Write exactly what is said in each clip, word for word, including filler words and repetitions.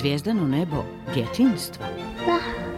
zvijezdano nebo djetinjstva? Da.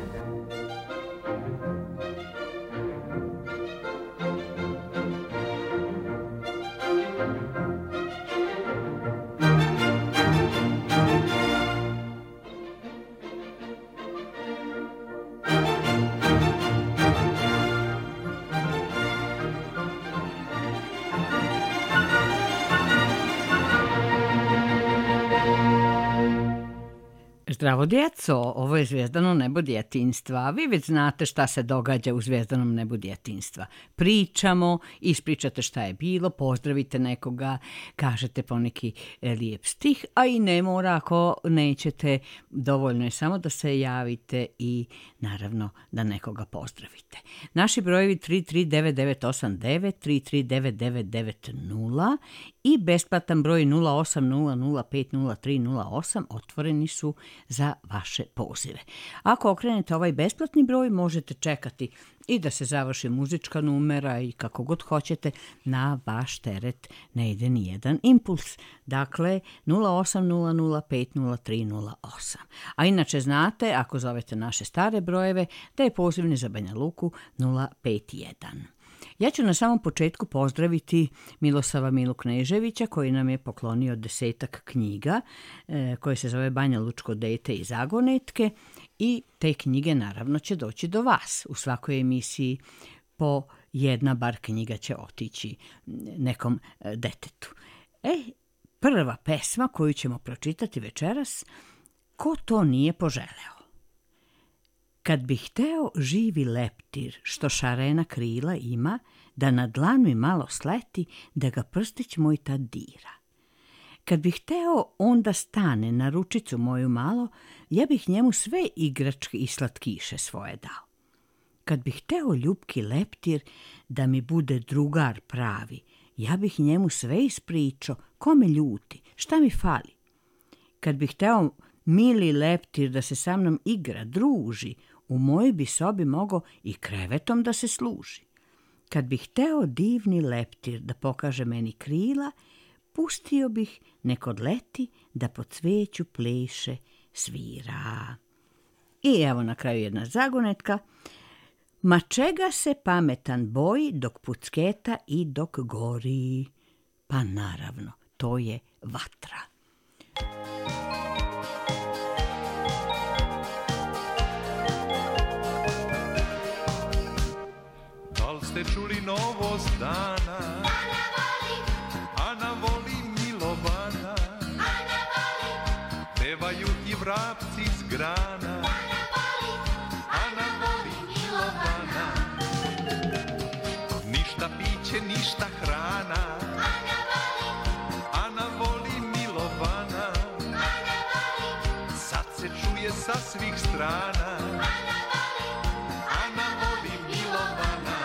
Zdravo djeco, ovo je Zvijezdano nebo djetinjstva. Vi već znate šta se događa u Zvijezdanom nebu djetinjstva. Pričamo, ispričate šta je bilo, pozdravite nekoga, kažete poneki lijep stih, a i ne mora ako nećete, dovoljno je samo da se javite i naravno da nekoga pozdravite. Naši brojevi tri tri devet devet osam devet, tri tri devet devet devet nula i besplatan broj nula osam nula nula pet nula tri nula osam otvoreni su za vaše pozive. Ako okrenete ovaj besplatni broj, možete čekati i da se završi muzička numera i kako god hoćete, na vaš teret ne ide ni jedan impuls. Dakle, nula osam nula nula pet nula tri nula osam. A inače znate, ako zovete naše stare brojeve, da je pozivni za Banja Luku nula pet jedan. Ja ću na samom početku pozdraviti Milosava Milu Kneževića koji nam je poklonio desetak knjiga e, koje se zove Banja Lučko dete i zagonetke i te knjige naravno će doći do vas. U svakoj emisiji po jedna bar knjiga će otići nekom e, detetu. E, prva pesma koju ćemo pročitati večeras, Ko to nije poželeo? Kad bi hteo živi leptir, što šarena krila ima, da na dlanu i malo sleti, da ga prstić moj tad dira. Kad bi hteo onda stane na ručicu moju malo, ja bih njemu sve igračke i slatkiše svoje dao. Kad bi hteo ljubki leptir, da mi bude drugar pravi, ja bih njemu sve ispričao, ko me ljuti, šta mi fali. Kad bi hteo mili leptir da se sa mnom igra, druži, u mojoj bi sobi mogao i krevetom da se služi. Kad bih hteo divni leptir da pokaže meni krila, pustio bih nek odleti da po cvijeću pleše, svira. I evo na kraju jedna zagonetka. Ma čega se pametan boji dok pucketa i dok gori? Pa naravno, to je vatra. Ste čuli novost dana? Ana voli, Ana voli Milovana. Ana voli, Pevaju i vrapci s grana. Ana voli, Ana voli Milovana. Ništa piće, ništa hrana. Ana voli, Ana voli Milovana. Ana voli, Sad se čuje sa svih strana. Ana voli, Ana voli Milovana.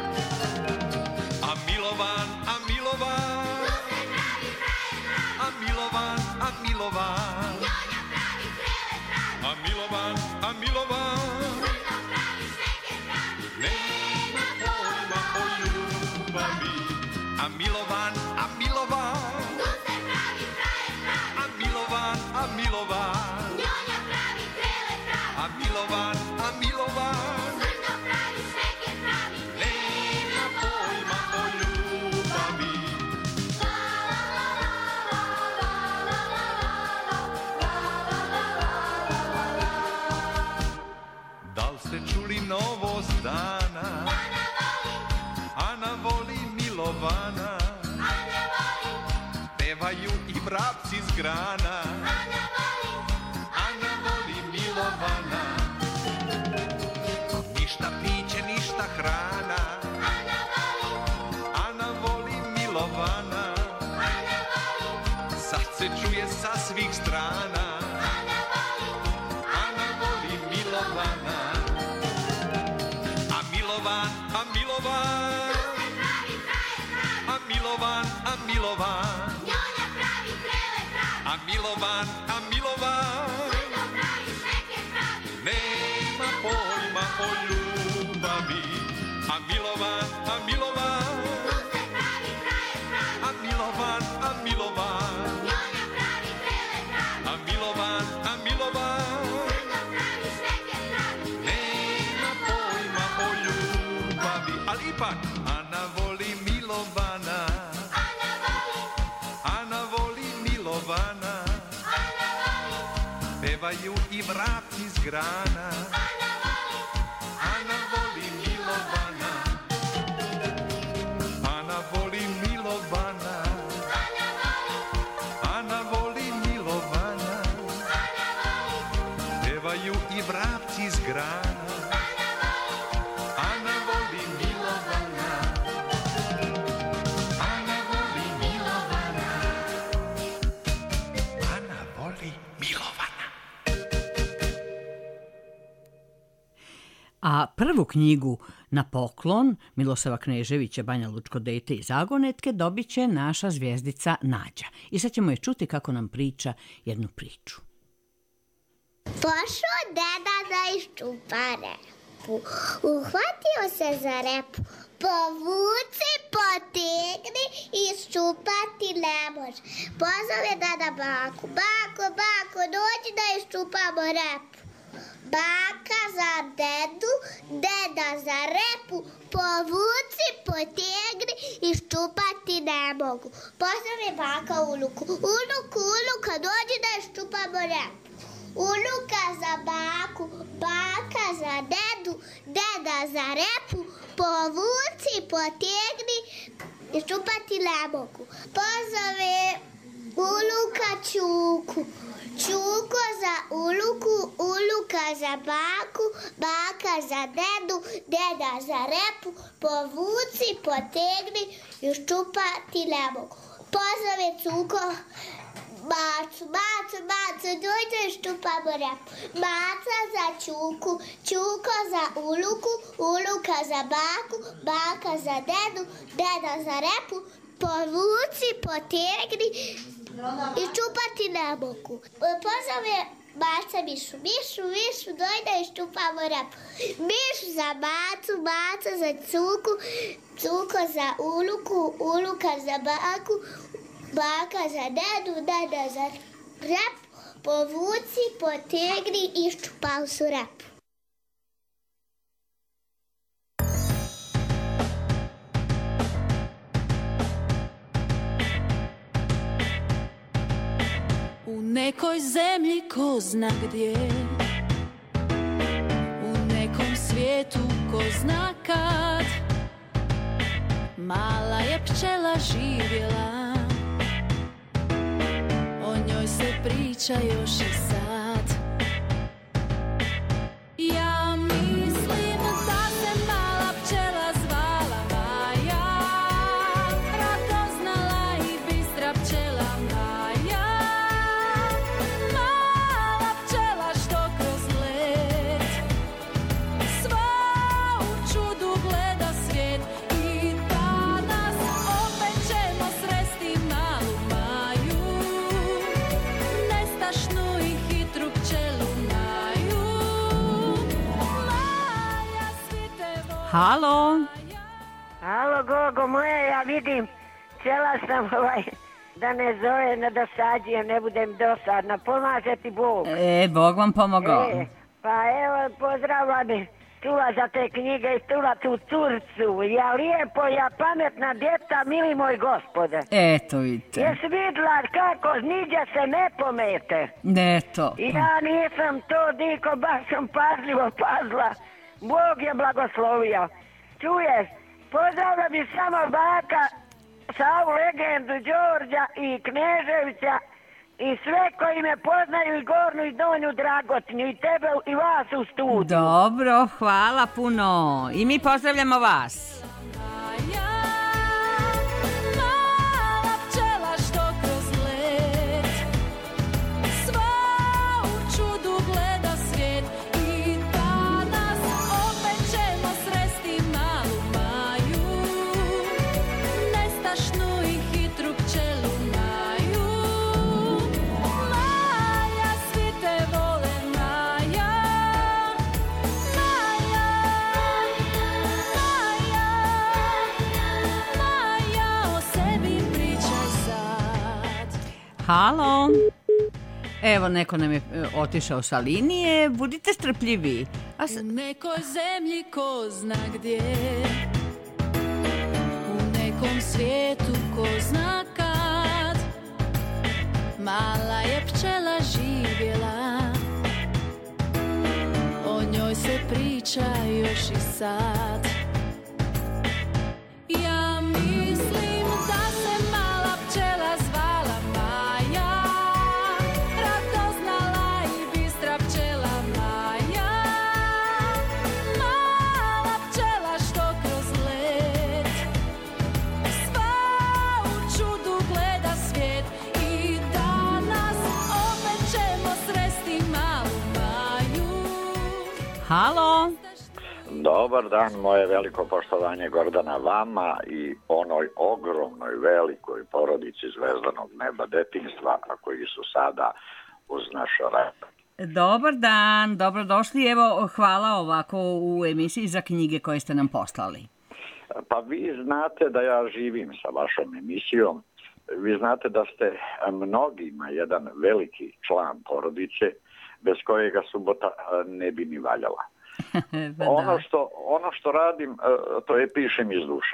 A Milovan, a Milovan, tu se pravi frajer pravi, a Milovan, a Milovan, njonja pravi vrele pravi, a Milovan, a Milovan, crno pravi šeker pravi, nema pojma o ljubavi. A Milovan, a Milovan, tu se pravi frajer pravi, a Milovan, a Milovan, njonja pravi vrele pravi, a Milovan, a Milovan, crno pravi šeker pravi, nema pojma o ljubavi. Da li ste čuli novost dana? Ana voli, Ana voli Milovana. Ana voli, Pevaju i vrapci s grana. Ana voli, Ana voli Milovana. Ništa piće, ništa hrana. Ana voli, Ana voli Milovana. Ana voli, Sad se čuje sa svih strana. Ana voli, Ana voli Milovana. A Milovan, a Milovan, tu se pravi frajer pravi, a Milovan, a Milovan, njonja pravi vrele pravi, a Milovan, a Milovan, crno pravi šeker pravi, nema pojma o ljubavi. A Milovan, a Milovan, tu se pravi frajer pravi, a Milovan, a Milovan, njonja pravi vrele pravi, a Milovan, a Milovan, pevaju i vrapci s grana. Ana voli Milovana, Ana voli Milovana, Ana voli Milovana, pevaju i vrapci s grana. Ana voli Milovana, Ana voli Milovana, Ana voli Milovana. A prvu knjigu na poklon Milosava Kneževića, Banja Lučko dete i zagonetke dobit će naša zvijezdica Nađa. I sad ćemo je čuti kako nam priča jednu priču. Pošao deda da iščupa repu, uhvatio se za repu, povuci, potegni, iščupati ne može. Pozove deda baku, bako, bako, dođi da iščupamo repu. Baka za dedu, deda za repu, povuci, potegni, iščupati ne mogu. Pozove baka Uluku, Uluku, Uluka, dođi da iščupamo repu. Unuka za baku, baka za dedu, deda za repu, povuci, potegni, iščupati ne mogu. Pozove Uluka Čuku, Čuko za Uluku, Uluka za baku, baka za dedu, deda za repu, povuci, potegni, iščupati ne mogu. Pozove Cuko Macu, Macu, Macu, dojde iščupamo repu. Maca za Čuku, Čuko za Uluku, Uluka za baku, baka za dedu, deda za repu, povuci, potegni, iščupati ne mogu. Pozove Maca Mišu, Mišu, Mišu, dojde iščupamo repu. Miš za Macu, Maca za Cuku, Cuko za Uluku, Uluka za baku, baka za dedu, deda za repu, povuci, potegni, iščupao su repu. U nekoj zemlji ko zna gdje, u nekom svijetu ko zna kad, mala je pčela živjela, o njoj se priča još i sad. Ja mislim da se mala pčela zvala Maja, radoznala i bistra pčela Maja. Mala pčela što kroz let sva u čudu gleda svijet, i danas opet ćemo sresti malu Maju, nestašnu i hitru pčelu Maju. Maja, svi te vole. Halo? Alo, Gogo moja, ja vidim, cijela sam ovaj, da ne zove, ne dosađujem, ne budem dosadna, pomaže ti Bog. E, Bog vam pomogao. E, pa evo, pozdravila me, čula za te knjige i čula tu curcu, ja lijepo, ja pametna djeca, mili moj gospode. Eto, vidite. Jesi vidjela kako niđe se ne pomete? Eto. Ja nisam to diko, baš sam pažljivo pazila, Bog je blagoslovio. Čuješ, pozdravila bi samo baka, Savu legendu Đorđa i Kneževića i sve koji me poznaju, i Gornu i Donju Dragotnju, i tebe i vas u studiju. Dobro, hvala puno. I mi pozdravljamo vas. Maja, mala pčela što kroz let sva u čudu gleda svijet, i danas opet ćemo sresti malu Maju, nestašnu i hitru pčelu Maju. Maja, svi te vole Maja, Maja, Maja, Maja, o sebi pričaj sad. Halo? Evo, neko nam je e, otišao sa linije. Budite strpljivi. A s- U nekoj zemlji ko zna gdje, u nekom svijetu ko zna kad, mala je pčela živjela, se priča još i sad. Ja mislim da se mala pčela zvala Maja, radoznala i bistra pčela Maja. Mala pčela što kroz let sva u čudu gleda svijet. I danas opet ćemo sresti malu Maju. Halo? Dobar dan, moje veliko poštovanje Gordana vama i onoj ogromnoj, velikoj porodici Zvezdanog neba detinjstva, a koji su sada uz naš rep. Dobar dan, dobrodošli. Evo, hvala ovako u emisiji za knjige koje ste nam poslali. Pa vi znate da ja živim sa vašom emisijom. Vi znate da ste mnogima jedan veliki član porodice, bez kojega subota ne bi ni valjala. Pa da. Ono što, ono što radim, to je pišem iz duše.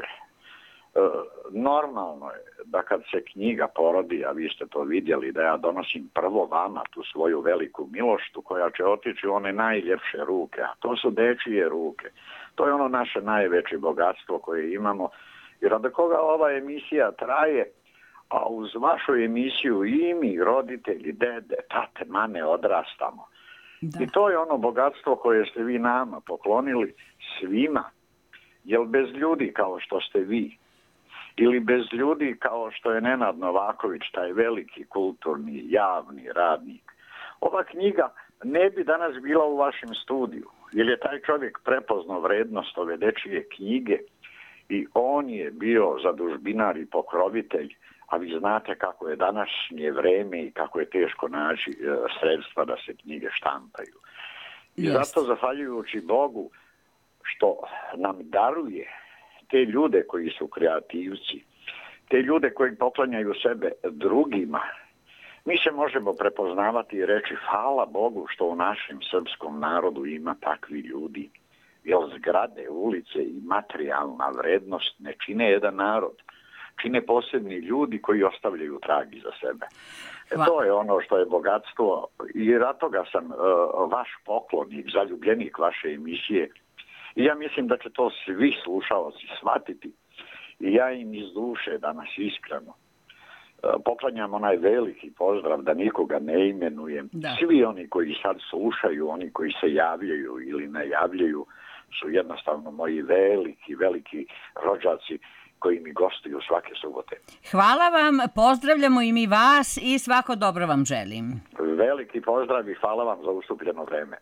Normalno je da kad se knjiga porodi, a vi ste to vidjeli, da ja donosim prvo vama tu svoju veliku miloštu koja će otići u one najljepše ruke, a to su dečije ruke. To je ono naše najveće bogatstvo koje imamo i radi koga ova emisija traje, a uz vašu emisiju i mi, roditelji, dede, tate, mane odrastamo. Da. I to je ono bogatstvo koje ste vi nama poklonili svima. Jer bez ljudi kao što ste vi, ili bez ljudi kao što je Nenad Novaković, taj veliki kulturni, javni radnik, ova knjiga ne bi danas bila u vašem studiju. Jer je taj čovjek prepoznao vrednost ove dečije knjige i on je bio zadužbinar i pokrovitelj. A vi znate kako je današnje vreme i kako je teško naći e, sredstva da se knjige štampaju. I Jest. zato, zahvaljujući Bogu što nam daruje te ljude koji su kreativci, te ljude koji poklanjaju sebe drugima, mi se možemo prepoznavati i reći hvala Bogu što u našem srpskom narodu ima takvi ljudi. Jer zgrade, ulice i materijalna vrednost ne čine jedan narod. Čine posebni ljudi koji ostavljaju trag iza sebe. E, to je ono što je bogatstvo i rad toga sam uh, vaš poklonik, zaljubljenik vaše emisije. I ja mislim da će to svi slušaoci shvatiti. I ja im iz duše danas iskreno uh, poklanjam onaj veliki pozdrav, da nikoga ne imenujem. Da. Svi oni koji sad slušaju, oni koji se javljaju ili ne javljaju, su jednostavno moji veliki, veliki rođaci koji mi gostuju svake subote. Hvala vam, pozdravljamo i mi vas i svako dobro vam želim. Veliki pozdrav i hvala vam za ustupljeno vreme.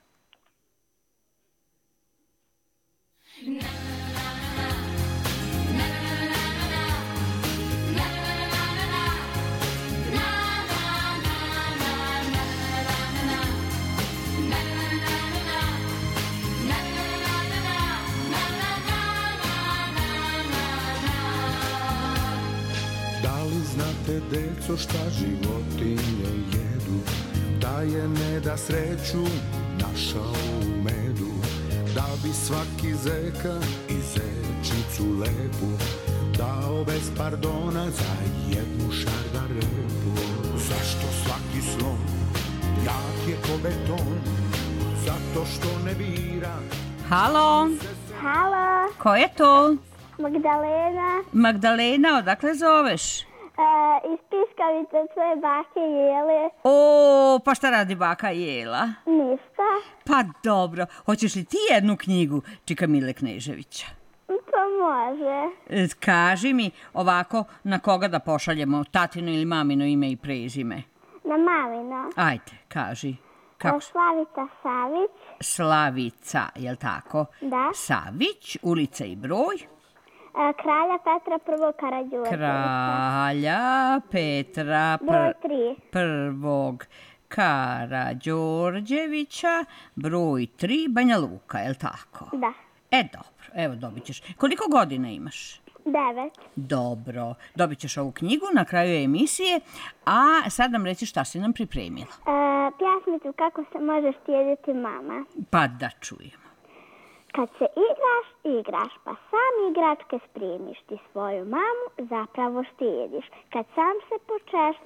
Znate, deco, šta životinje jedu, da je ne da sreću našao u medu, da bi svaki zeka i zečicu lepu dao bez pardona za jednu šargarepu. Zašto svaki slon jak je ko beton? Zato što ne bira. Halo, Halo, ko je to? Magdalena, Magdalena, odakle zoveš? e, iz Piskavice sve bake jele, O, pa šta radi baka Jela? ništa, Pa dobro, hoćeš li ti jednu knjigu Čika Mile Kneževića? to može. E, Kaži mi ovako na koga da pošaljemo, tatino ili mamino ime i prezime. Na mamino. Ajde, kaži. Kako? Slavica Savić, Slavica, jel tako? Da. Savić, ulica i broj. e, kralja Petra prvog Karađorđevića. Kralja Petra Broj pr- tri. prvog Karađorđevića, broj tri, Banja Luka, jel tako? Da, E, dobro, evo dobit ćeš. Koliko godina imaš? devet. Dobro, dobit ćeš ovu knjigu na kraju emisije, a sad nam reći šta si nam pripremila. E, pjesmicu kako se može štediti mama. Pa da čujemo. Kad se igraš, igraš, pa sam igračke spremiš, ti svoju mamu zapravo štediš. Kad sam se počešljaš,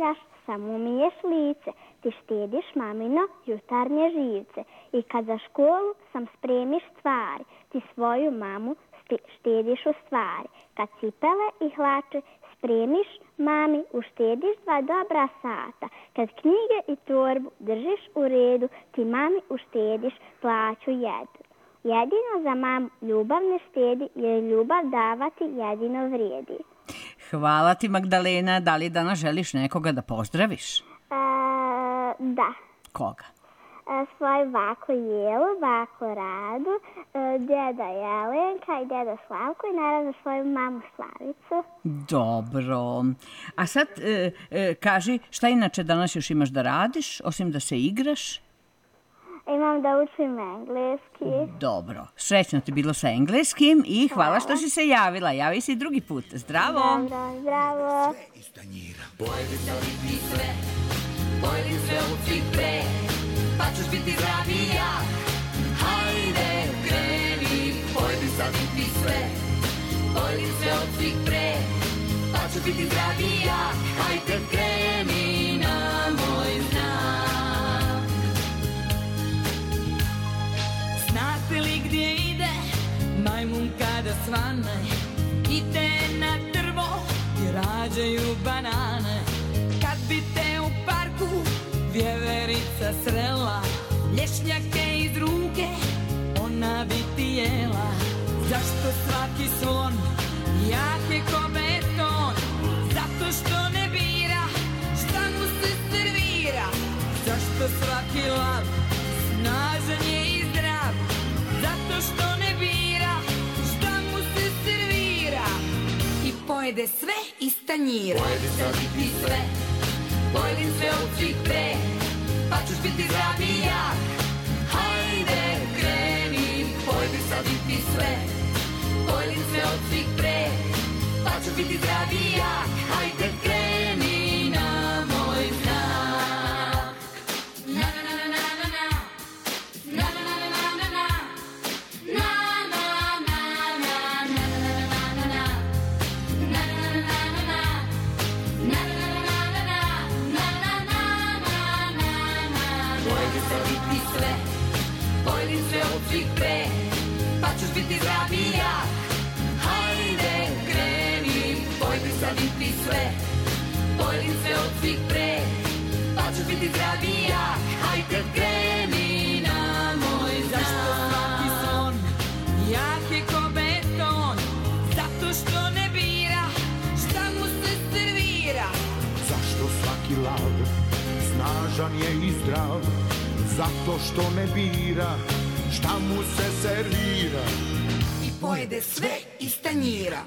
samo umiješ lice, ti štediš mamino jutarnje živce. I kad za školu sam spremiš stvari, ti svoju mamu štediš u stvari. Kad cipele i hlače spremiš mami, uštediš dva dobra sata. Kad knjige i torbu držiš u redu, ti mami uštediš plaću jednu. Jedino za mamu ljubav ne štedi, jer ljubav davati jedino vrijedi. Hvala ti, Magdalena. Da li danas želiš nekoga da pozdraviš? E, da. Koga? E, svoju baku Jelu, baku Radu, e, djeda Jelenka i djeda Slavko i naravno svoju mamu Slavicu. Dobro. A sad e, e, kaži, šta inače danas još imaš da radiš, osim da se igraš? Imam da učim engleski. Dobro. Srećno ti bilo sa engleskim i hvala, hvala što si se javila. Javi se i drugi put. Zdravo. Dobro, zdravo. Pojedi se biti sve, pojedi sve od svih pre, pa ćeš biti zdravi i jak. Hajde, kreni, pojedi sad biti sve, pojedi sve od svih pre, pa ćeš biti zdravi i jak. Hajde, kreni na moj znak. Znate li gdje ide majmun kada svane? Ide na drvo gdje rađaju banane. Kad bi te u parku vjeverica srela, lješnjake iz ruke ona bi ti jela. Zašto svaki slon jak je ko beton? Zato što ne bira šta mu se servira. Zašto svaki lav snažan je i zdrav? Zato što ne bira šta mu se servira. I pojede sve iz tanjira. Pojedi sad biti sve, pojedi sve od svih pre, pa ćeš biti zdrav i jak. Hajde, kreni, pojedi sad biti sve, pojedi sve od svih pre, pa ćeš biti zdrav i jak. Hajde, kreni na moj znak. Na na na na na na, na na na na na na, na na na na na na na na, na na na na na na, na na na na na na, na na na na na. Pojedi se biti sve, pojedi sve od svih pre, pa ćeš biti zdrav i jak. Hajde, kreni, pojedi sad biti sve, pojedi sve od svih pre, pa ćeš biti zdrav i jak. Hajde, kreni na moj znak. Zašto svaki slon jak je ko beton? Zato što ne bira šta mu se servira. Zašto svaki lav snažan je i zdrav? Zato što ne bira šta mu se servira. I pojede sve iz tanjira.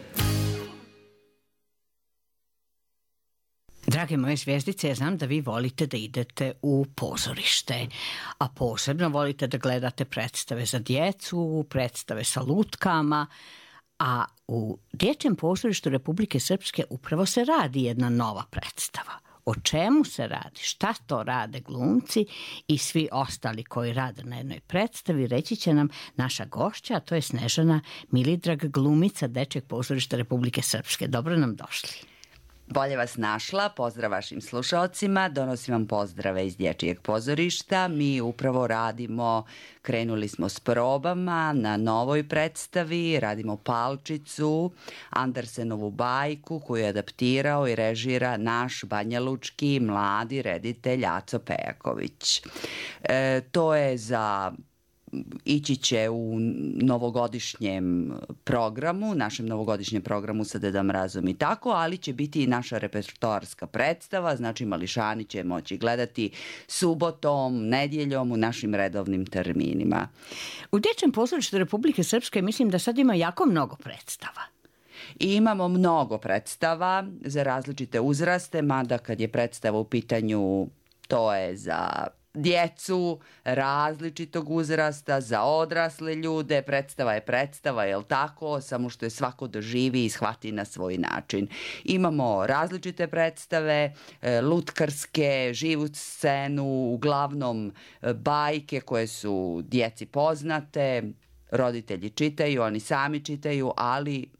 Drage moje zvijezdice, ja znam da vi volite da idete u pozorište, a posebno volite da gledate predstave za djecu, predstave sa lutkama, a u Dječjem pozorištu Republike Srpske upravo se radi jedna nova predstava. O čemu se radi, šta to rade glumci i svi ostali koji rade na jednoj predstavi, reći će nam naša gošća, a to je Snežana Milidrag, glumica Dečjeg pozorišta Republike Srpske. Dobro nam došli. Bolje vas našla, pozdrav vašim slušalcima, donosim vam pozdrave iz Dječjeg pozorišta. Mi upravo radimo, krenuli smo s probama na novoj predstavi, radimo Palčicu, Andersenovu bajku koju je adaptirao i režira naš banjalučki mladi reditelj Aco Pejaković. E, to je za... Ići će u novogodišnjem programu, našem novogodišnjem programu sa Deda Mrazom i tako, ali će biti i naša repertoarska predstava, znači mališani će moći gledati subotom, nedjeljom u našim redovnim terminima. U Dječjem pozorištu Republike Srpske mislim da sad ima jako mnogo predstava. I imamo mnogo predstava za različite uzraste, mada kad je predstava u pitanju, to je za djecu različitog uzrasta, za odrasle ljude, predstava je predstava, jel tako, samo što je svako doživi i shvati na svoj način. Imamo različite predstave, lutkarske, živu scenu, uglavnom bajke koje su djeci poznate, roditelji čitaju, oni sami čitaju, ali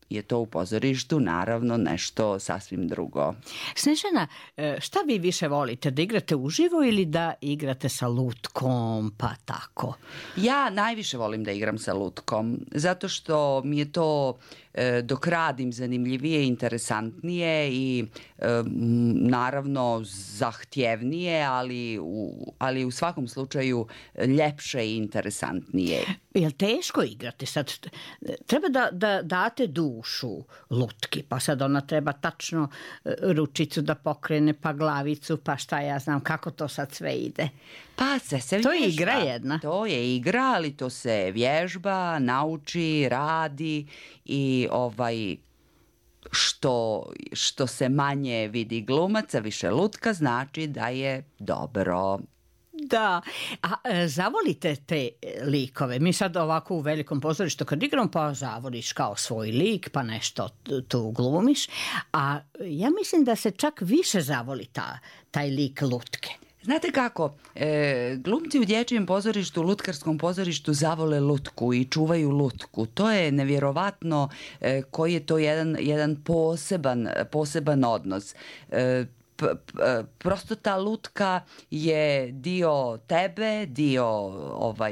je to u pozorištu naravno nešto sasvim drugo. Snežana, e, šta vi više volite, da igrate uživo ili da igrate sa lutkom, pa tako? Ja najviše volim da igram sa lutkom, zato što mi je to e, dok radim zanimljivije, interesantnije i e, m, naravno zahtjevnije, ali u, ali u svakom slučaju ljepše i interesantnije. Je li teško igrati? Sad, treba da, da date dušu lutki, pa sad ona treba tačno e, ručicu da pokrene, pa glavicu, pa šta ja znam kako to sad sve ide. Pa se se To je vježba. igra jedna. To je igra, ali to se vježba, nauči, radi i ovaj što, što se manje vidi glumaca, više lutka, znači da je dobro. Da, a e, zavolite te likove? Mi sad ovako u velikom pozorištu kad igramo, pa zavoliš kao svoj lik, pa nešto t- tu glumiš, a ja mislim da se čak više zavoli ta, taj lik lutke. Znate kako, e, glumci u dječjem pozorištu, u lutkarskom pozorištu zavole lutku i čuvaju lutku. To je nevjerovatno e, koji je to jedan, jedan poseban, poseban odnos. E, p, p, prosto ta lutka je dio tebe, dio ovaj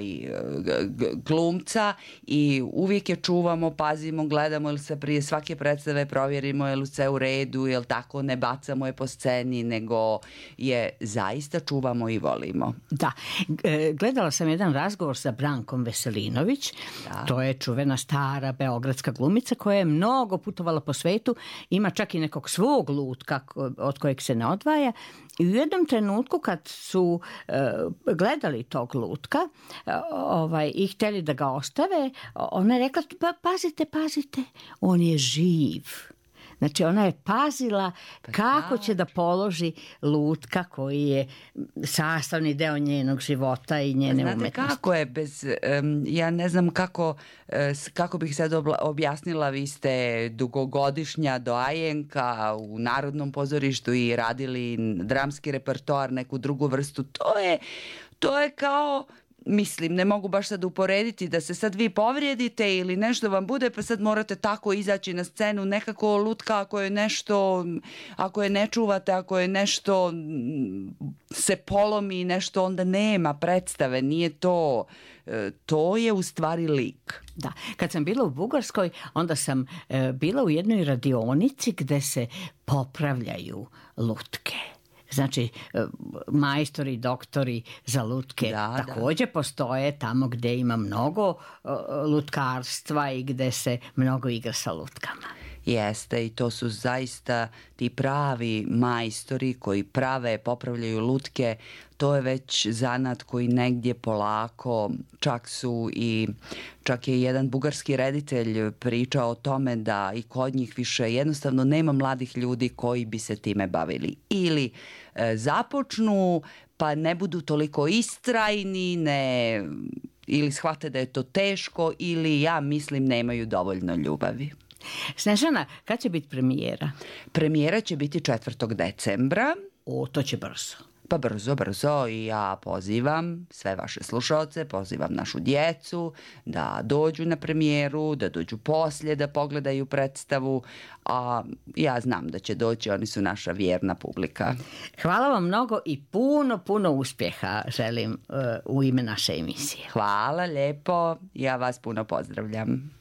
g- glumca i uvijek je čuvamo, pazimo, gledamo ili se prije svake predstave provjerimo je li sve u redu, jel tako, ne bacamo je po sceni, nego je zaista čuvamo i volimo. Da, e, gledala sam jedan razgovor sa Brankom Veselinović, Da. to je čuvena stara beogradska glumica koja je mnogo putovala po svetu, ima čak i nekog svog lutka ko- od kojeg se ne odvaja i u jednom trenutku kad su e, gledali tog lutka e, ovaj, i htjeli da ga ostave, ona je rekla, pa pazite, pazite, on je živ. Znači ona je pazila kako će da položi lutka koji je sastavni deo njenog života i njene Znate umetnosti. kako je bez, em, ja ne znam kako, e, s- kako bih sad obla- objasnila, vi ste dugogodišnja doajenka u Narodnom pozorištu i radili dramski repertoar, neku drugu vrstu, to je, to je kao, mislim, ne mogu baš sad uporediti da se sad vi povrijedite ili nešto vam bude, pa sad morate tako izaći na scenu, nekako lutka ako je nešto, ako je ne čuvate, ako je nešto mm, se polomi, nešto, onda nema predstave, nije to, e, to je u stvari lik. Da, kad sam bila u Bugarskoj, onda sam e, bila u jednoj radionici gde se popravljaju lutke. Znači, e, majstori i doktori za lutke Da, također postoje tamo gde ima mnogo e, lutkarstva i gde se mnogo igra sa lutkama. Jeste, i to su zaista ti pravi majstori koji prave, popravljaju lutke. To je već zanat koji negdje polako, čak su i, čak je jedan bugarski reditelj pričao o tome da i kod njih više jednostavno nema mladih ljudi koji bi se time bavili. Ili e, započnu, pa ne budu toliko istrajni, ne, ili shvate da je to teško, ili ja mislim nemaju dovoljno ljubavi. Snežana, kad će biti premijera? Premijera će biti četvrtog decembra. O, to će brzo. Pa brzo, brzo, i ja pozivam sve vaše slušalce, pozivam našu djecu da dođu na premijeru, da dođu poslije, da pogledaju predstavu, a ja znam da će doći, oni su naša vjerna publika. Hvala vam mnogo i puno, puno uspjeha želim uh, u ime naše emisije. Hvala lijepo, ja vas puno pozdravljam.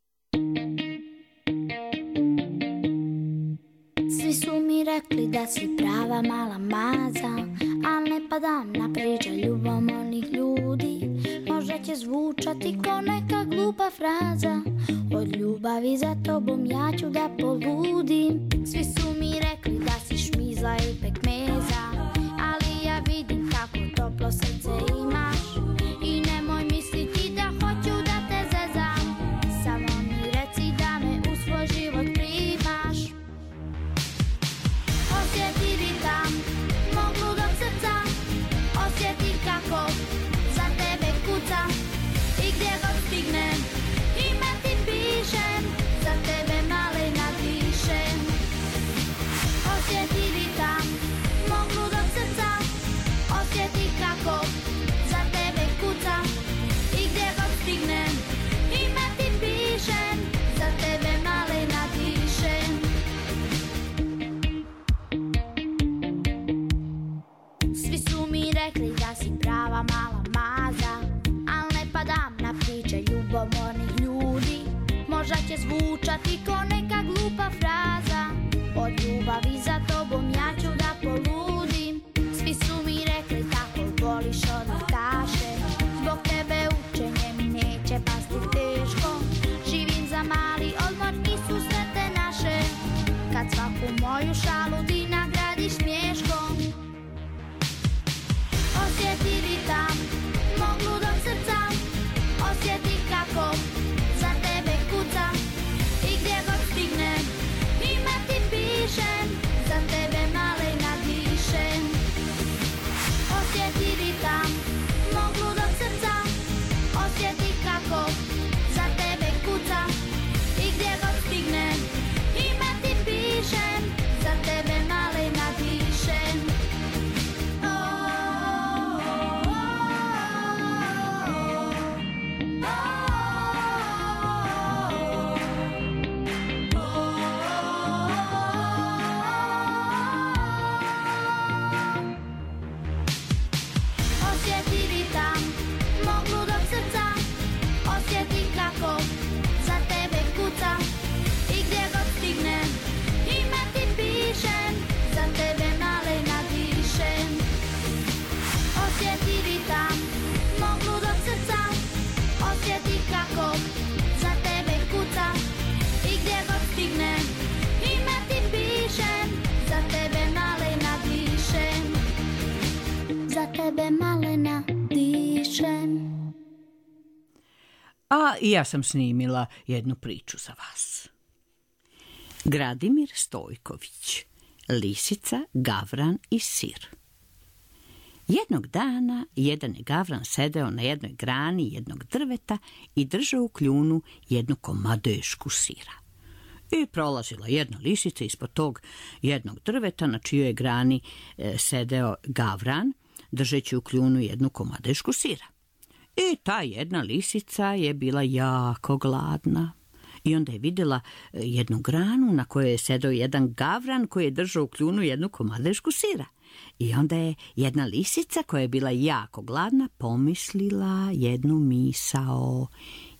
Svi su mi rekli da si prava mala maza, al ne padam na priča ljubomornih ljudi. Možda će zvučati ko neka glupa fraza, od ljubavi za tobom ja ću da poludim. Svi su mi rekli da si šmizla i pekmeza, ali ja vidim kako toplo srce imaš. I nemoj misliti da hoću da te zezam, samo mi reci da me u svoj život primaš. Osjeti ritam mog ludog srca, osjeti kako za tebe kucam. I gdje god stignem, ime ti pišem, za tebe malena dišem. Osjeti ritam mog ludog zvučati ko neka glupa fraza. Od ljubavi za tobom ja ću da poludim. Svi su mi rekli tako voliš odmah kaše. Zbog tebe učenje mi neće pasti teško. Živim za mali odmor i susrete naše. Kad svaku moju šalu ti nagradiš smješkom. Osjeti ritam mog ludog srca. Osjeti kako za tebe kucam. I gdje god stignem ime ti pišem. Za tebe malena dišem. Osjeti ritam mog ludog srca. Osjeti kako za tebe kucam. I gdje god stignem ime ti pišem. Za tebe malena dišem. Osjeti ritam mog ludog srca. Osjeti kako za tebe kucam. I gdje god stignem ime ti pišem. Za tebe malena dišem. Osjeti ritam mog ludog srca. Osjeti kako za tebe kucam. I gdje god stignem ime ti pišem. Za tebe malena dišem. Za tebe malena dišem. A i ja sam snimila jednu priču za vas. Gradimir Stojković, Lisica, Gavran i sir. Jednog dana jedan je Gavran sedeo na jednoj grani jednog drveta i držao u kljunu jednu komadešku sira. I prolazila jedna lisica ispod tog jednog drveta na čijoj grani e, sedeo Gavran, držeći u kljunu jednu komadešku sira. I ta jedna lisica je bila jako gladna. I onda je vidjela jednu granu na kojoj je sedeo jedan Gavran koji je držao u kljunu jednu komadešku sira. I onda je jedna lisica koja je bila jako gladna pomislila jednu misao.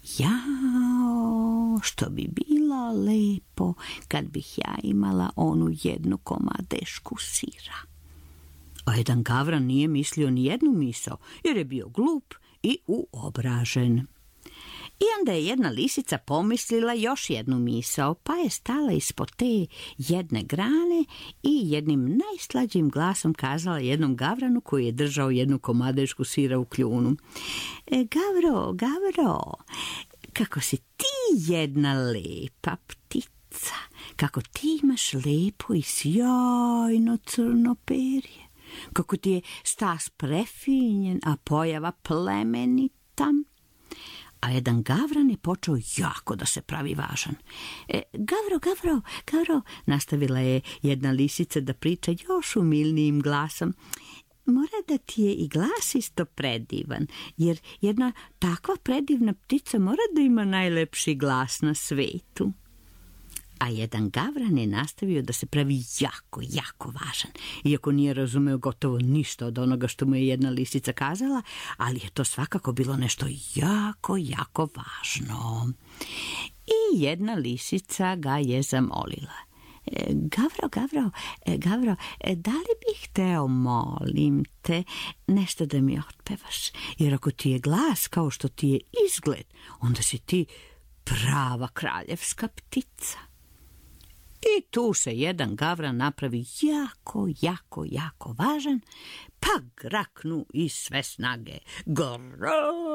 Jao, što bi bilo lepo kad bih ja imala onu jednu komadešku sira. A jedan Gavran nije mislio ni jednu misao jer je bio glup i uobražen. I onda je jedna lisica pomislila još jednu misao, pa je stala ispod te jedne grane i jednim najslađim glasom kazala jednom Gavranu koji je držao jednu komadešku sira u kljunu. E, Gavro, Gavro, kako si ti jedna lepa ptica, kako ti imaš lepo i sjajno crno perje, kako ti je stas prefinjen, a pojava plemenita. A jedan Gavran je počeo jako da se pravi važan. E, Gavro, Gavro, Gavro, nastavila je jedna lisica da priča još umilnijim glasom. Mora da ti je i glas isto predivan, jer jedna takva predivna ptica mora da ima najlepši glas na svetu. A jedan Gavran je nastavio da se pravi jako, jako važan, iako nije razumeo gotovo ništa od onoga što mu je jedna lisica kazala, ali je to svakako bilo nešto jako, jako važno. I jedna lisica ga je zamolila. E, Gavro, Gavro, e, Gavro, e, da li bih hteo, molim te, nešto da mi otpevaš? Jer ako ti je glas kao što ti je izgled, onda si ti prava kraljevska ptica. I tu se jedan Gavran napravi jako, jako, jako važan, pa graknu iz sve snage. Gro!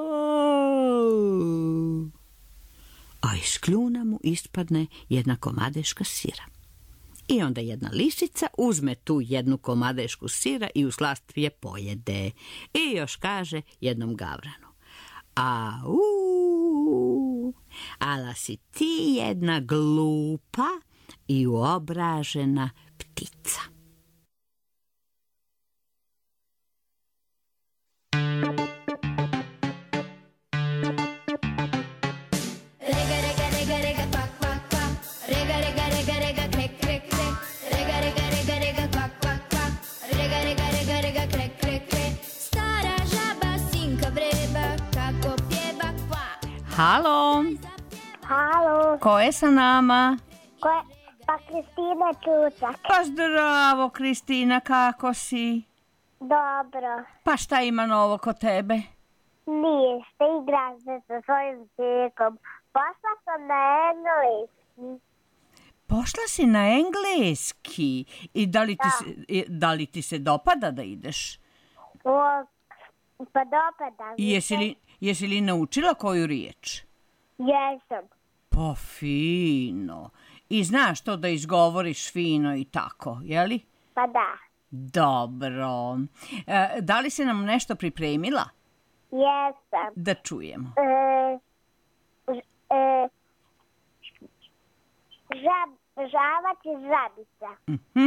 A iz kljuna mu ispadne jedna komadeška sira. I onda jedna lisica uzme tu jednu komadešku sira i u slast je pojede. I još kaže jednom Gavranu. Au, ala si ti jedna glupa i uobražena ptica. Rega, rega, rega, rega, kvak, kvak, kvak. Rega, rega, rega, rega, krek, krek, krek. Rega, rega, rega, rega, kvak, kvak, kvak. Rega, rega, rega, rega, krek, krek, krek. Stara žaba, sinka vreba, kako pjeva kvak. Halo! Halo. Halo, Ko je sa nama? ko je? Pa Kristina Čucak. Pa zdravo, Kristina, kako si? Dobro. Pa šta ima novo kod tebe? Ništa, igram se sa svojim cijekom. Pošla sam na engleski. Pošla si na engleski. I da li ti, se, i da li ti se dopada da ideš? O, pa dopada mi I jesi li, jesi li naučila koju riječ? Jesam. Pa fino. I znaš to da izgovoriš fino i tako, jeli? Pa da. Dobro. E, da li si nam nešto pripremila? Jesam. Da čujemo. E, ž- e, žab, žabac i žabica. Mhm.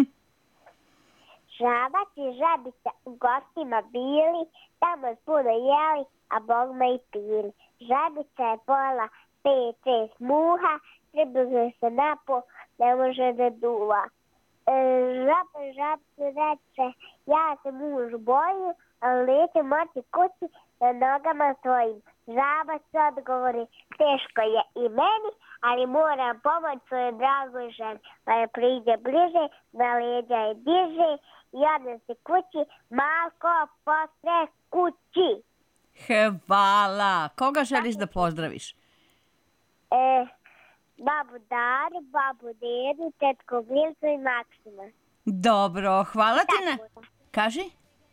Žabac i žabica u gostima bili, tamo je puno jeli, a bogme i pili. Žabica je pojela pet, šest muha, približe se napo, ne može da duva. E, žaba žabcu reče, ja se muž boju, ali neće moći kući na nogama svojim. Žabac odgovori, teško je i meni, ali moram pomoć svojoj dragoj ženi. Pa je priđe bliže, na leđa je diže i odnese kući, malko posle kući. Hvala. Koga želiš da pozdraviš? E, babu Daru, babu Dedu, tetku Glincu i Maksima. Dobro, hvala ti na... Kaži?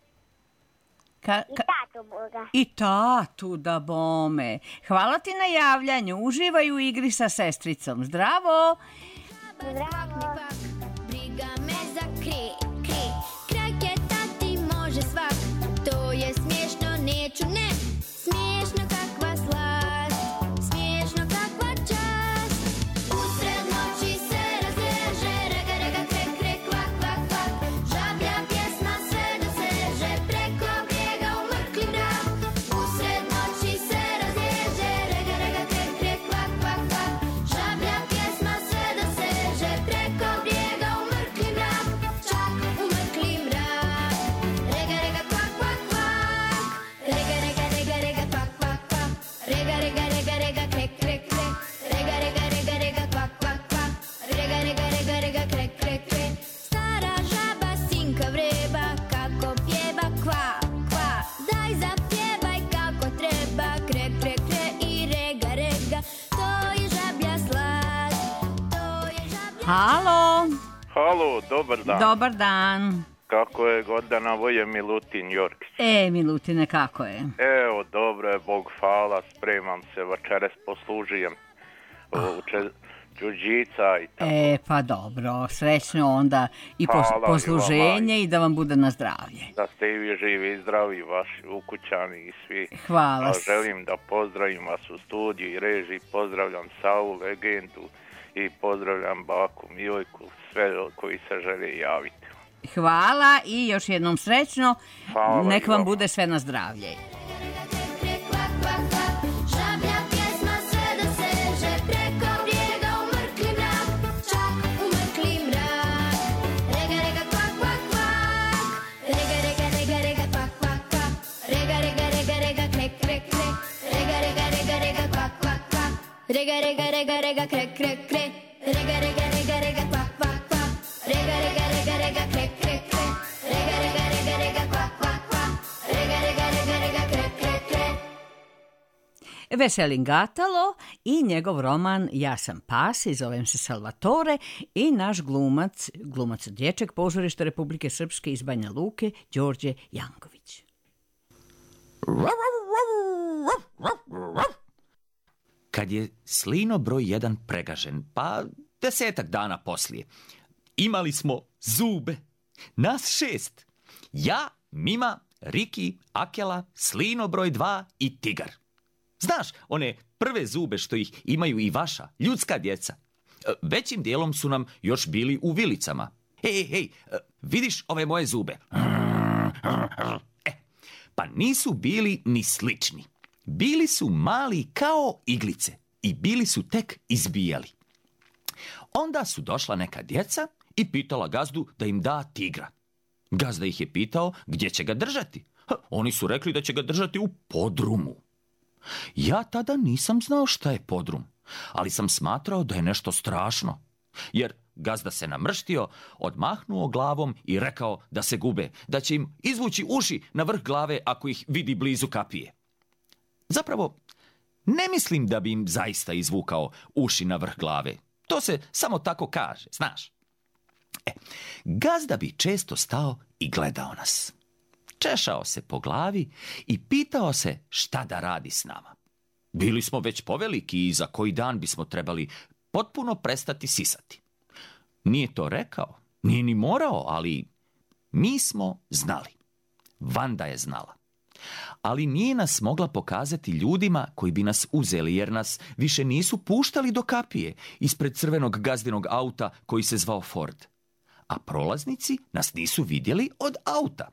Ka, I ka... tatu moga. I tatu da bome. Hvala ti na javljanju. Uživaj u igri sa sestricom. Zdravo! Zdravo. Briga me za kre, kre. Krajke tati može svak. To je smiješno, neću ne. Smiješno kakva slast, smiješno kakva čast. Usred noći se razeže, rega, rega, krek, krek, kvak, kvak, kvak. Žablja pjesma sve doseže, preko brijega u mrkli mrak. Usred noći se razeže, rega, rega, krek, krek, kvak, kvak, kvak. Žablja pjesma sve doseže, preko brijega u mrkli mrak. Čak u mrkli mrak. Rega, rega, kvak, kvak, kvak. Rega, rega, rega, rega, kvak, kvak, kvak. Rega, rega, rega, rega, krek, krek, krek. Rega, rega, rega, rega, kvak, kvak, kvak. Rega, rega, rega, rega, krek, krek, krek. Stara žaba sinka vreba, kako pjeva kva, kva. Daj zapjevaj kako treba, krek, krek, krek i rega, rega. To je žablja slast, to je žablja... Halo! Halo, dobar dan. Dobar dan. Kako je Gordana, ovo je Milutin Jorkić. E, Milutine, kako je? Evo, dobro je, Bog hvala, spremam se, večeras poslužijem u če, džuđica i tako. E, pa dobro, srećno onda i pos, Hvala, posluženje i da vam bude na zdravlje. Da ste i vi živi i zdravi, vaši ukućani i svi. Hvala. A želim da pozdravim vas u studiju i režiji, pozdravljam Savu, legendu i pozdravljam baku Milojku, sve koji se žele javiti. Hvala i još jednom srećno. Hvala Nek i vam vama. bude sve na zdravlje. Žablja pjesma sve doseže, preko brijega u mrkli mrak. Čak u mrkli mrak. Rega, rega, kvak, kvak, kvak. Rega, rega, rega, rega, kvak, kvak, kvak. Rega, rega, rega, rega, krek, krek, krek. Rega, rega, rega, rega, kvak, kvak, kvak. Rega, rega, rega, rega, krek, krek, krek. Rega, rega, rega, rega, kvak, kvak, kvak. Rega, rega, rega, rega, krek, krek, krek. Rega, rega, rega, rega, kvak, kvak, kvak. Rega, rega, rega, rega, krek, krek, krek. Veselin Gatalo i njegov roman Ja sam pas i zovem se Salvatore i naš glumac, glumac dječjeg pozorišta Republike Srpske iz Banja Luke, Đorđe Janković. Kad je Slino broj jedan pregažen, pa desetak dana poslije, imali smo zube. Nas šest. Ja, Mima, Riki, Akela, Slino broj dva i Tigar. Znaš, one prve zube što ih imaju i vaša, ljudska djeca. Većim dijelom su nam još bili u vilicama. Hej, hej, vidiš ove moje zube? E, pa nisu bili ni slični. Bili su mali kao iglice i bili su tek izbijali. Onda su došla neka djeca i pitala gazdu da im da tigra. Gazda ih je pitao gdje će ga držati. Ha, oni su rekli da će ga držati u podrumu. Ja tada nisam znao šta je podrum. ali sam smatrao da je nešto strašno. Jer gazda se namrštio, odmahnuo glavom i rekao da se gube, da će im izvući uši na vrh glave ako ih vidi blizu kapije. Zapravo, ne mislim da bi im zaista izvukao uši na vrh glave. To se samo tako kaže, znaš. E, gazda bi često stao i gledao nas. Češao se po glavi i pitao se šta da radi s nama. Bili smo već poveliki i za koji dan bismo trebali potpuno prestati sisati. Nije to rekao, nije ni morao, ali mi smo znali. Vanda je znala. Ali nije nas mogla pokazati ljudima koji bi nas uzeli, jer nas više nisu puštali do kapije ispred crvenog gazdinog auta koji se zvao Ford. A prolaznici nas nisu vidjeli od auta.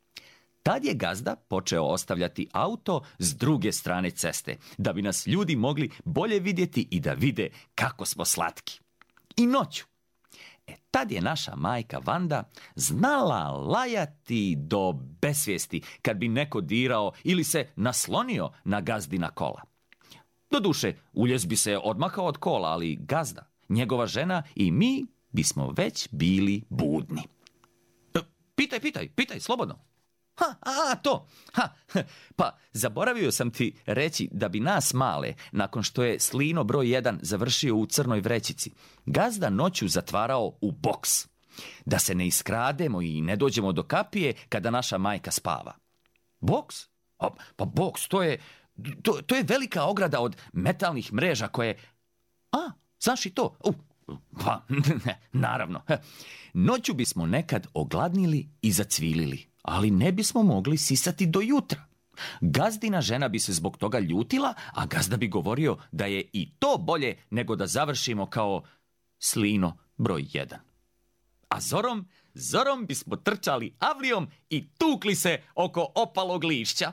Tad je gazda počeo ostavljati auto s druge strane ceste, da bi nas ljudi mogli bolje vidjeti i da vide kako smo slatki. I noću. E, tad je naša majka Vanda znala lajati do besvijesti kad bi neko dirao ili se naslonio na gazdina kola. Doduše, uljez bi se odmakao od kola, ali gazda, njegova žena i mi bismo već bili budni. E, pitaj, pitaj, pitaj, slobodno. Ha, a, to. Ha, pa, zaboravio sam ti reći da bi nas male, nakon što je Slino broj jedan završio u crnoj vrećici, gazda noću zatvarao u boks. Da se ne iskrademo i ne dođemo do kapije kada naša majka spava. Boks? A, pa boks, to je, to, to je velika ograda od metalnih mreža koje... A, znaš i to? U, pa, ne, naravno. Noću bismo nekad ogladnili i zacvilili, ali ne bismo mogli sisati do jutra. Gazdina žena bi se zbog toga ljutila, a gazda bi govorio da je i to bolje nego da završimo kao Slino broj jedan. A zorom, zorom bismo trčali avlijom i tukli se oko opalog lišća.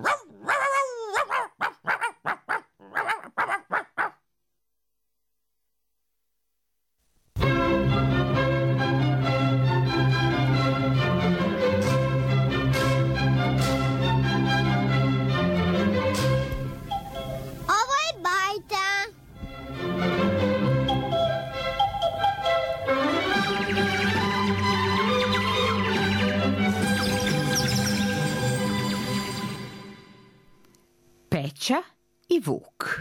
Peća i Vuk.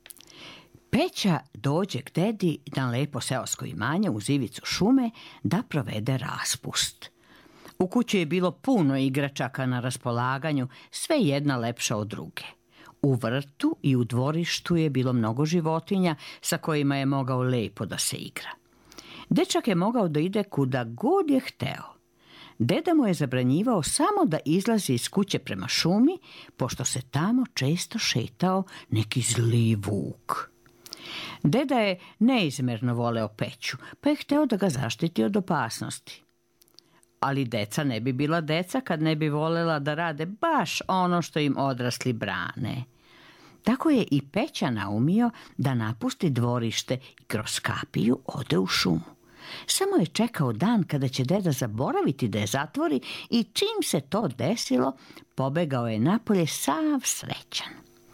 Peća dođe k dedi na lepo seosko imanje uz ivicu šume da provede raspust. U kući je bilo puno igračaka na raspolaganju, sve jedna lepša od druge. U vrtu i u dvorištu je bilo mnogo životinja sa kojima je mogao lepo da se igra. Dečak je mogao da ide kuda god je hteo. Deda mu je zabranjivao samo da izlazi iz kuće prema šumi, pošto se tamo često šetao neki zli vuk. Deda je neizmerno voleo Peću, pa je hteo da ga zaštiti od opasnosti. Ali deca ne bi bila deca kad ne bi volela da rade baš ono što im odrasli brane. Tako je i Peća naumio da napusti dvorište i kroz kapiju ode u šumu. Samo je čekao dan kada će deda zaboraviti da je zatvori i čim se to desilo, pobegao je napolje sav srećan.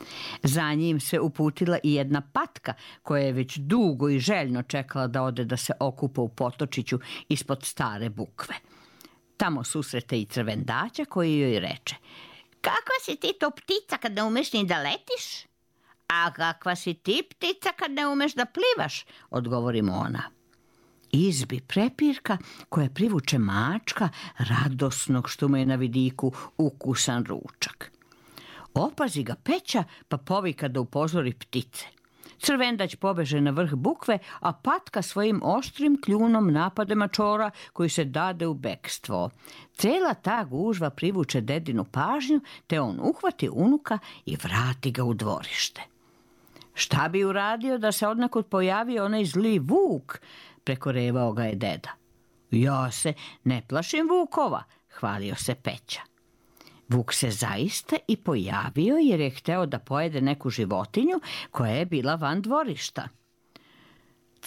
Za njim se uputila i jedna patka koja je već dugo i željno čekala da ode da se okupa u potočiću ispod stare bukve. Tamo susrete i crvendaća koji joj reče: "Kakva si ti to ptica kad ne umeš ni da letiš?" "A kakva si ti ptica kad ne umeš da plivaš?" odgovori mu ona. Izbi prepirka koja privuče mačka radosnog što mu je na vidiku ukusan ručak. Opazi ga Peća pa povika da upozori ptice. Crvendać pobeže na vrh bukve, a patka svojim oštrim kljunom napade mačora koji se dade u bekstvo. Cela ta gužva privuče dedinu pažnju, te on uhvati unuka i vrati ga u dvorište. Šta bi uradio da se odnekud pojavio onaj zli vuk? Prekorevao ga je deda. "Ja se ne plašim vukova", hvalio se Peća. Vuk se zaista i pojavio jer je hteo da pojede neku životinju koja je bila van dvorišta.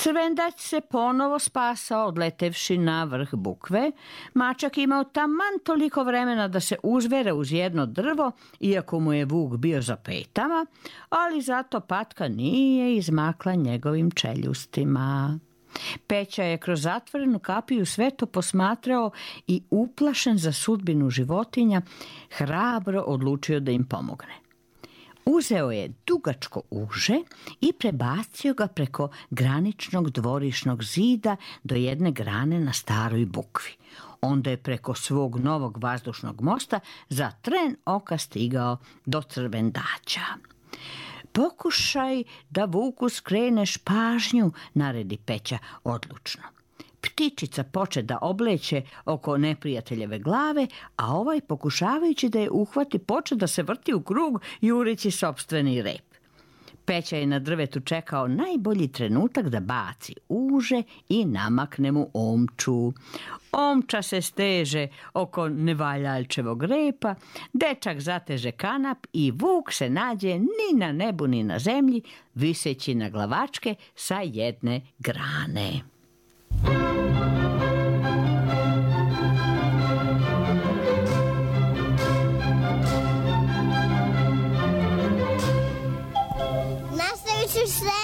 Crvendać se ponovo spasao odletevši na vrh bukve. Mačak imao taman toliko vremena da se uzvere uz jedno drvo, iako mu je vuk bio za petama, ali zato patka nije izmakla njegovim čeljustima. Peća je kroz zatvorenu kapiju sve to posmatrao i uplašen za sudbinu životinja, hrabro odlučio da im pomogne. Uzeo je dugačko uže i prebacio ga preko graničnog dvorišnog zida do jedne grane na staroj bukvi. Onda je preko svog novog vazdušnog mosta za tren oka stigao do Crvendaća. Pokušaj da vuku skreneš pažnju, naredi Peća odlučno. Ptičica poče da obleće oko neprijateljeve glave, a ovaj, pokušavajući da je uhvati, poče da se vrti u krug jureći sopstveni rep. Peća je na drvetu čekao najbolji trenutak da baci uže i namakne mu omču. Omča se steže oko nevaljaljčevog repa, dečak zateže kanap i vuk se nađe ni na nebu ni na zemlji, viseći na glavačke sa jedne grane. Nastavit ću se.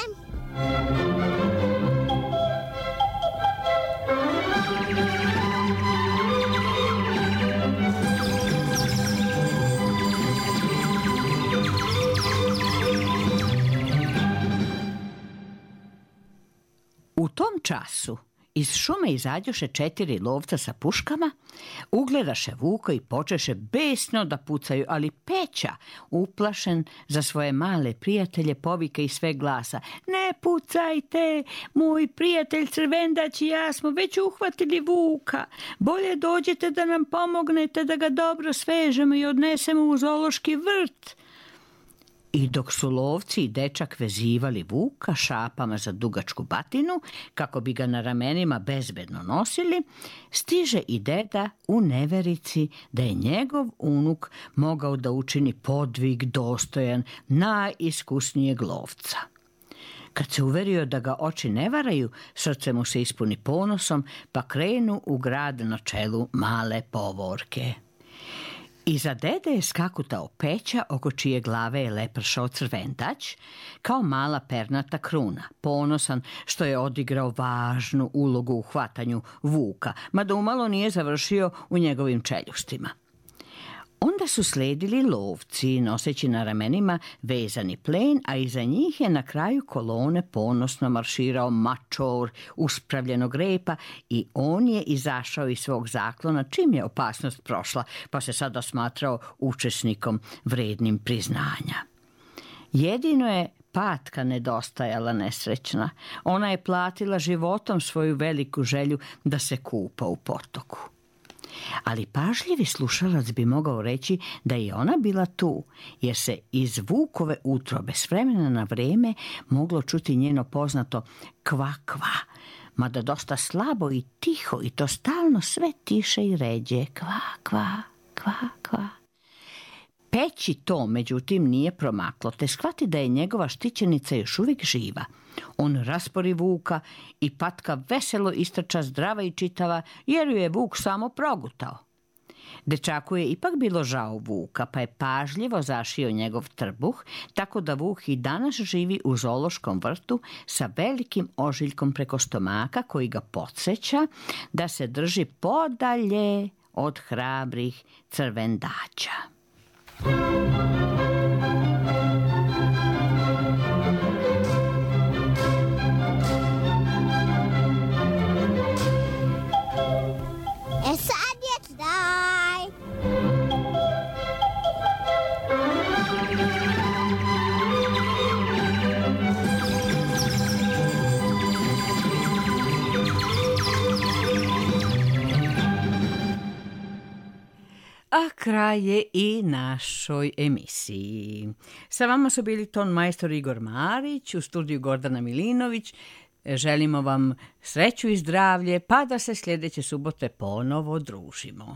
U tom času iz šume izađoše četiri lovca sa puškama, ugledaše vuka i počeše besno da pucaju, ali Peća, uplašen za svoje male prijatelje, povika iz sve glasa: "Ne pucajte, moj prijatelj Crvendać i ja smo već uhvatili vuka. Bolje dođete da nam pomognete da ga dobro svežemo i odnesemo u zoološki vrt." I dok su lovci i dečak vezivali vuka šapama za dugačku batinu, kako bi ga na ramenima bezbedno nosili, stiže i deda u neverici da je njegov unuk mogao da učini podvig dostojan najiskusnijeg lovca. Kad se uverio da ga oči ne varaju, srce mu se ispuni ponosom, pa krenu u grad na čelu male povorke. Iza dede je skakutao Peća, oko čije glave je lepršao Crvendać, kao mala pernata kruna, ponosan što je odigrao važnu ulogu u hvatanju vuka, mada umalo nije završio u njegovim čeljustima. Onda su sledili lovci, noseći na ramenima vezani plen, a iza njih je na kraju kolone ponosno marširao mačor uspravljenog repa i on je izašao iz svog zaklona čim je opasnost prošla, pa se sada smatrao učesnikom vrednim priznanja. Jedino je patka nedostajala nesrećna. Ona je platila životom svoju veliku želju da se kupa u potoku. Ali pažljivi slušalac bi mogao reći da je ona bila tu, jer se iz vukove utrobe s vremena na vreme moglo čuti njeno poznato kva kva, mada dosta slabo i tiho, i to stalno sve tiše i ređe, kva kva kva kva. Peći to, međutim, nije promaklo, te shvati da je njegova štićenica još uvijek živa. On raspori vuka i patka veselo istrča zdrava i čitava, jer ju je vuk samo progutao. Dečaku je ipak bilo žao vuka, pa je pažljivo zašio njegov trbuh, tako da vuk i danas živi u zoološkom vrtu sa velikim ožiljkom preko stomaka koji ga podsjeća da se drži podalje od hrabrih Crvendaća. E sad je kraj. A kraj je i našoj emisiji. Sa vama su bili ton majstor Igor Marić, u studiju Gordana Milinović. Želimo vam sreću i zdravlje, pa da se sljedeće subote ponovo družimo.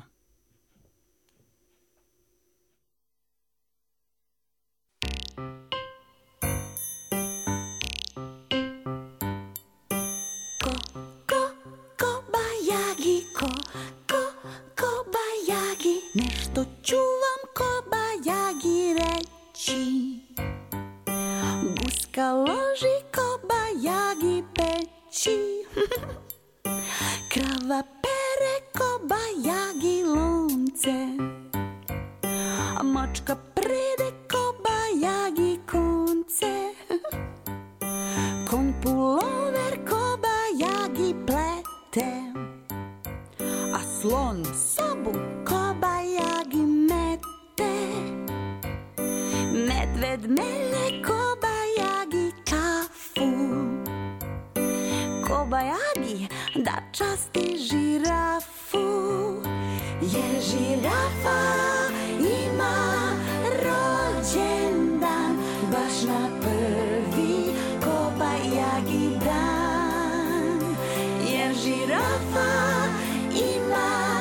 reći. Krava pere kobajagi lunce, a mačka prede kobajagi konce. Konj pulover kobajagi plete, a slon sobu kobajagi mete. Medved melje kobajagi kafu, kobajagi da časti žirafu. Jer žirafa ima rođendan baš na prvi kobajagi dan. Jer žirafa ima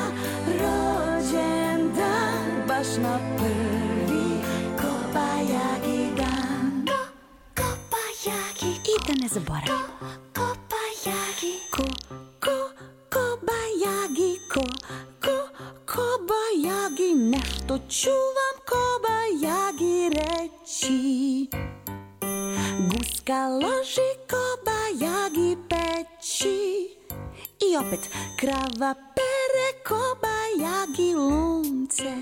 rođendan baš na prvi kobajagi dan. Ko, kobajagi. I da ne zaboravimo. Ko, kobajagi. Ko, ko, kobajagi. Ko, ko, kobajagi. Nešto ću vam kobajagi reći. Guska loži kobajagi peći. I opet krava pere kobajagi lunce.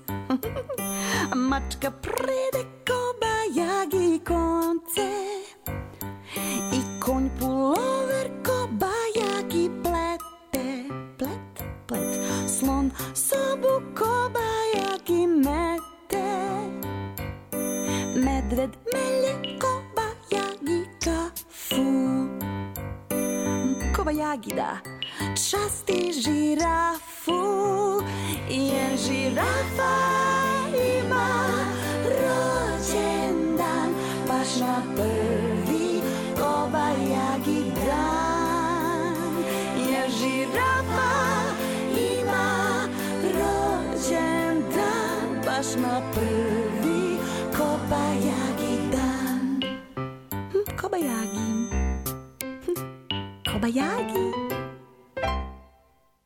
Mačka prede kobajagi konce. I konj pulover kobajagi plete. Plet, plet. Slon sobu kobajagi mete. Medved melje kobajagi kafu. Kobajagi da časti žirafu. Jer žirafa ima rođendan baš na prvi kobajagi dan. Jer žirafa ima rođendan baš na prvi kobajagi dan. Kobajagi. Kobajagi.